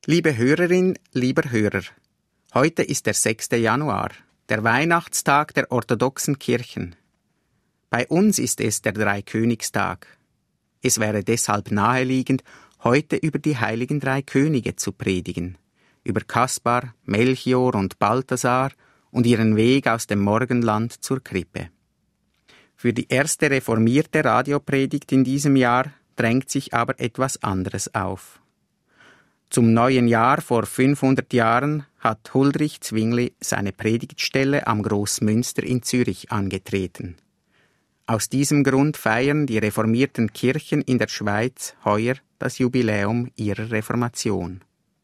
Liebe Hörerin, lieber Hörer, heute ist der 6. Januar, der Weihnachtstag der orthodoxen Kirchen. Bei uns ist es der Dreikönigstag. Es wäre deshalb naheliegend, heute über die heiligen drei Könige zu predigen, über Kaspar, Melchior und Balthasar und ihren Weg aus dem Morgenland zur Krippe. Für die erste reformierte Radiopredigt in diesem Jahr drängt sich aber etwas anderes auf. Zum neuen Jahr vor 500 Jahren hat Huldrych Zwingli seine Predigtstelle am Großmünster in Zürich angetreten. Aus diesem Grund feiern die reformierten Kirchen in der Schweiz heuer das Jubiläum ihrer Reformation.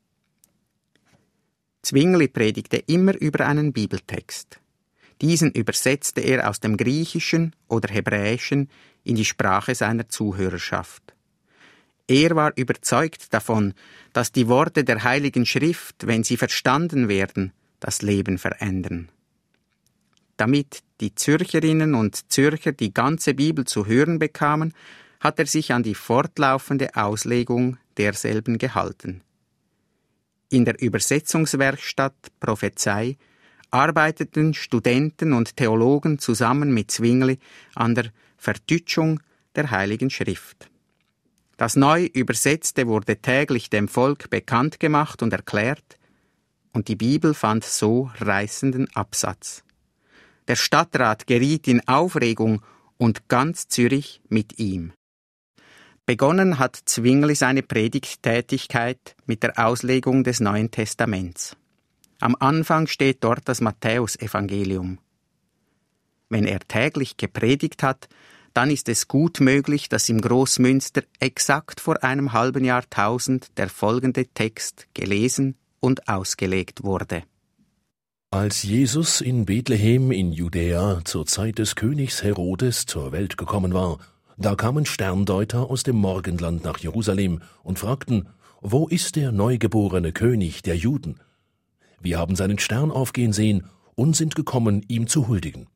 Zwingli predigte immer über einen Bibeltext. Diesen übersetzte er aus dem Griechischen oder Hebräischen in die Sprache seiner Zuhörerschaft. Er war überzeugt davon, dass die Worte der Heiligen Schrift, wenn sie verstanden werden, das Leben verändern. Damit die Zürcherinnen und Zürcher die ganze Bibel zu hören bekamen, hat er sich an die fortlaufende Auslegung derselben gehalten. In der Übersetzungswerkstatt Prophezei arbeiteten Studenten und Theologen zusammen mit Zwingli an der Verdeutschung der Heiligen Schrift. Das neu Übersetzte wurde täglich dem Volk bekannt gemacht und erklärt, und die Bibel fand so reißenden Absatz. Der Stadtrat geriet in Aufregung und ganz Zürich mit ihm. Begonnen hat Zwingli seine Predigttätigkeit mit der Auslegung des Neuen Testaments. Am Anfang steht dort das Matthäusevangelium. Wenn er täglich gepredigt hat, dann ist es gut möglich, dass im Großmünster exakt vor einem halben Jahrtausend der folgende Text gelesen und ausgelegt wurde. Als Jesus in Bethlehem in Judäa zur Zeit des Königs Herodes zur Welt gekommen war, da kamen Sterndeuter aus dem Morgenland nach Jerusalem und fragten, wo ist der neugeborene König der Juden? Wir haben seinen Stern aufgehen sehen und sind gekommen, ihm zu huldigen.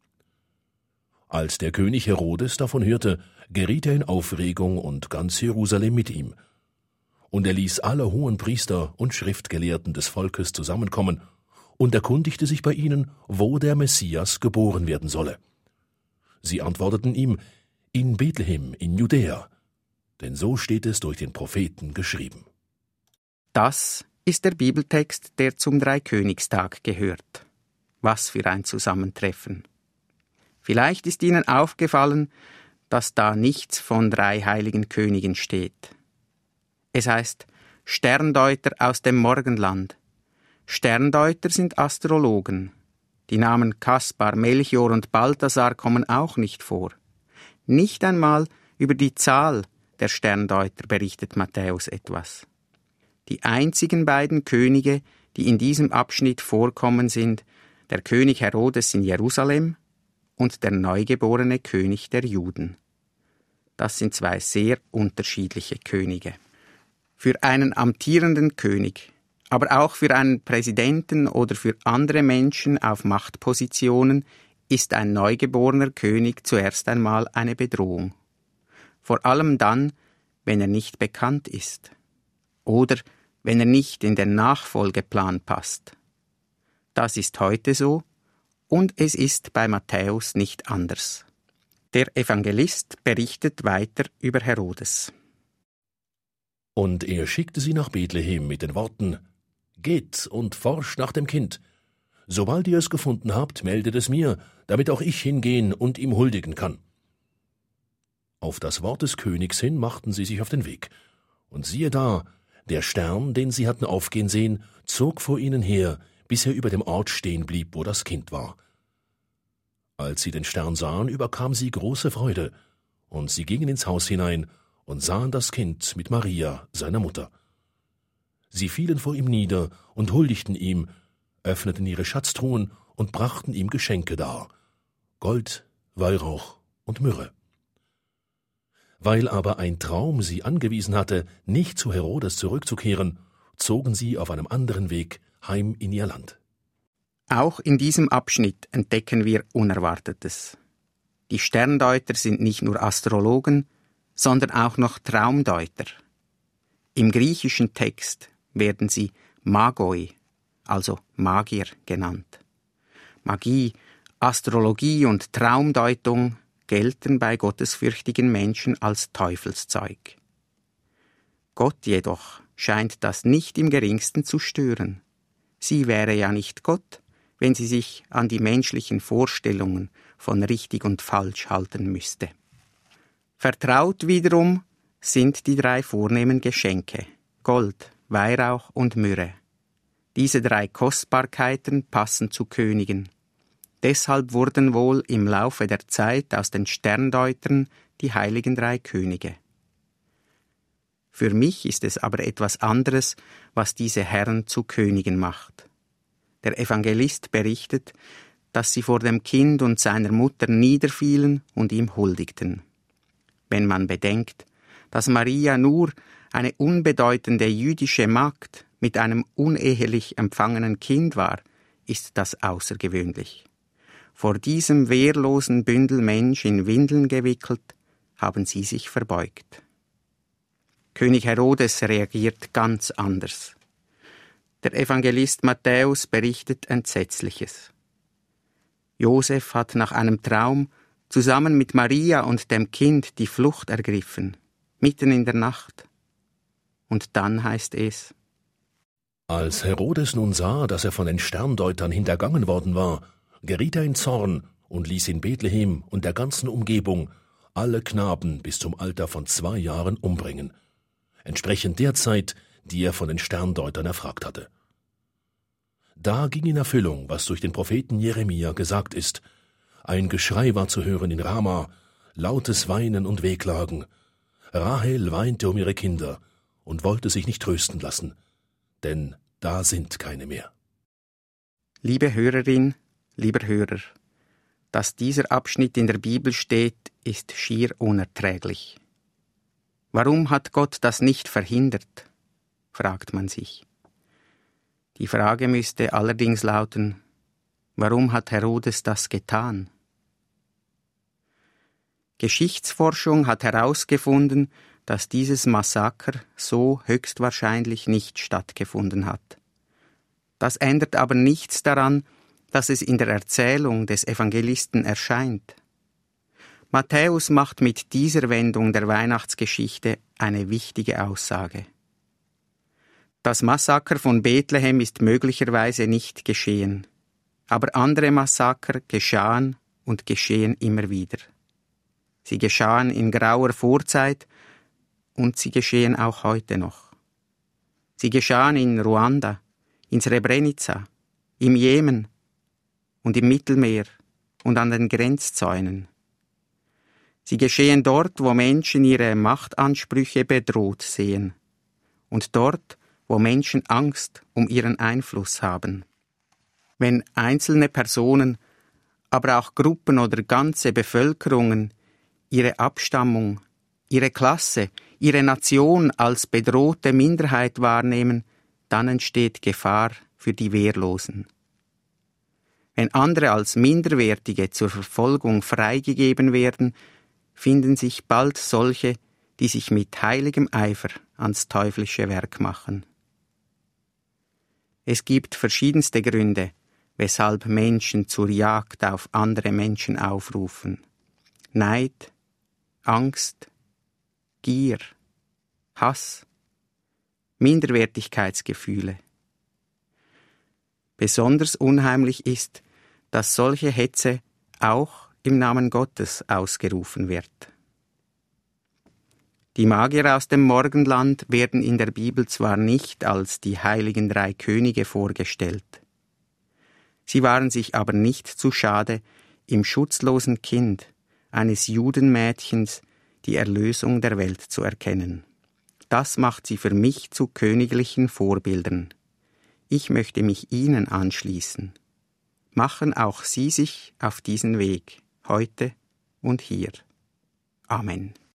Als der König Herodes davon hörte, geriet er in Aufregung und ganz Jerusalem mit ihm. Und er ließ alle Hohenpriester und Schriftgelehrten des Volkes zusammenkommen und erkundigte sich bei ihnen, wo der Messias geboren werden solle. Sie antworteten ihm, in Bethlehem in Judäa, denn so steht es durch den Propheten geschrieben. Das ist der Bibeltext, der zum Dreikönigstag gehört. Was für ein Zusammentreffen! Vielleicht ist Ihnen aufgefallen, dass da nichts von drei heiligen Königen steht. Es heißt Sterndeuter aus dem Morgenland. Sterndeuter sind Astrologen. Die Namen Kaspar, Melchior und Balthasar kommen auch nicht vor. Nicht einmal über die Zahl der Sterndeuter berichtet Matthäus etwas. Die einzigen beiden Könige, die in diesem Abschnitt vorkommen, sind der König Herodes in Jerusalem und der neugeborene König der Juden. Das sind zwei sehr unterschiedliche Könige. Für einen amtierenden König, aber auch für einen Präsidenten oder für andere Menschen auf Machtpositionen ist ein neugeborener König zuerst einmal eine Bedrohung. Vor allem dann, wenn er nicht bekannt ist oder wenn er nicht in den Nachfolgeplan passt. Das ist heute so und es ist bei Matthäus nicht anders. Der Evangelist berichtet weiter über Herodes. Und er schickte sie nach Bethlehem mit den Worten, »Geht und forscht nach dem Kind. Sobald ihr es gefunden habt, meldet es mir, damit auch ich hingehen und ihm huldigen kann.« Auf das Wort des Königs hin machten sie sich auf den Weg. Und siehe da, der Stern, den sie hatten aufgehen sehen, zog vor ihnen her, bis er über dem Ort stehen blieb, wo das Kind war. Als sie den Stern sahen, überkam sie große Freude, und sie gingen ins Haus hinein und sahen das Kind mit Maria, seiner Mutter. Sie fielen vor ihm nieder und huldigten ihm, öffneten ihre Schatztruhen und brachten ihm Geschenke dar, Gold, Weihrauch und Myrrhe. Weil aber ein Traum sie angewiesen hatte, nicht zu Herodes zurückzukehren, zogen sie auf einem anderen Weg heim in ihr Land. Auch in diesem Abschnitt entdecken wir Unerwartetes. Die Sterndeuter sind nicht nur Astrologen, sondern auch noch Traumdeuter. Im griechischen Text werden sie Magoi, also Magier genannt. Magie, Astrologie und Traumdeutung gelten bei gottesfürchtigen Menschen als Teufelszeug. Gott jedoch scheint das nicht im geringsten zu stören. Sie wäre ja nicht Gott, wenn sie sich an die menschlichen Vorstellungen von richtig und falsch halten müsste. Vertraut wiederum sind die 3 vornehmen Geschenke: Gold, Weihrauch und Myrrhe. Diese 3 Kostbarkeiten passen zu Königen. Deshalb wurden wohl im Laufe der Zeit aus den Sterndeutern die heiligen 3 Könige. Für mich ist es aber etwas anderes, was diese Herren zu Königen macht. Der Evangelist berichtet, dass sie vor dem Kind und seiner Mutter niederfielen und ihm huldigten. Wenn man bedenkt, dass Maria nur eine unbedeutende jüdische Magd mit einem unehelich empfangenen Kind war, ist das außergewöhnlich. Vor diesem wehrlosen Bündel Mensch in Windeln gewickelt, haben sie sich verbeugt. König Herodes reagiert ganz anders. Der Evangelist Matthäus berichtet Entsetzliches. Josef hat nach einem Traum zusammen mit Maria und dem Kind die Flucht ergriffen, mitten in der Nacht. Und dann heißt es: Als Herodes nun sah, dass er von den Sterndeutern hintergangen worden war, geriet er in Zorn und ließ in Bethlehem und der ganzen Umgebung alle Knaben bis zum Alter von 2 Jahren umbringen, entsprechend der Zeit, die er von den Sterndeutern erfragt hatte. Da ging in Erfüllung, was durch den Propheten Jeremia gesagt ist: Ein Geschrei war zu hören in Rama, lautes Weinen und Wehklagen. Rahel weinte um ihre Kinder und wollte sich nicht trösten lassen, denn da sind keine mehr. Liebe Hörerin, lieber Hörer, dass dieser Abschnitt in der Bibel steht, ist schier unerträglich. Warum hat Gott das nicht verhindert, fragt man sich. Die Frage müsste allerdings lauten: Warum hat Herodes das getan? Geschichtsforschung hat herausgefunden, dass dieses Massaker so höchstwahrscheinlich nicht stattgefunden hat. Das ändert aber nichts daran, dass es in der Erzählung des Evangelisten erscheint. Matthäus macht mit dieser Wendung der Weihnachtsgeschichte eine wichtige Aussage. Das Massaker von Bethlehem ist möglicherweise nicht geschehen, aber andere Massaker geschahen und geschehen immer wieder. Sie geschahen in grauer Vorzeit und sie geschehen auch heute noch. Sie geschahen in Ruanda, in Srebrenica, im Jemen und im Mittelmeer und an den Grenzzäunen. Sie geschehen dort, wo Menschen ihre Machtansprüche bedroht sehen und dort, wo Menschen Angst um ihren Einfluss haben. Wenn einzelne Personen, aber auch Gruppen oder ganze Bevölkerungen ihre Abstammung, ihre Klasse, ihre Nation als bedrohte Minderheit wahrnehmen, dann entsteht Gefahr für die Wehrlosen. Wenn andere als Minderwertige zur Verfolgung freigegeben werden, finden sich bald solche, die sich mit heiligem Eifer ans teuflische Werk machen. Es gibt verschiedenste Gründe, weshalb Menschen zur Jagd auf andere Menschen aufrufen. Neid, Angst, Gier, Hass, Minderwertigkeitsgefühle. Besonders unheimlich ist, dass solche Hetze auch im Namen Gottes ausgerufen wird. Die Magier aus dem Morgenland werden in der Bibel zwar nicht als die heiligen 3 Könige vorgestellt. Sie waren sich aber nicht zu schade, im schutzlosen Kind eines Judenmädchens die Erlösung der Welt zu erkennen. Das macht sie für mich zu königlichen Vorbildern. Ich möchte mich ihnen anschließen. Machen auch Sie sich auf diesen Weg, heute und hier. Amen.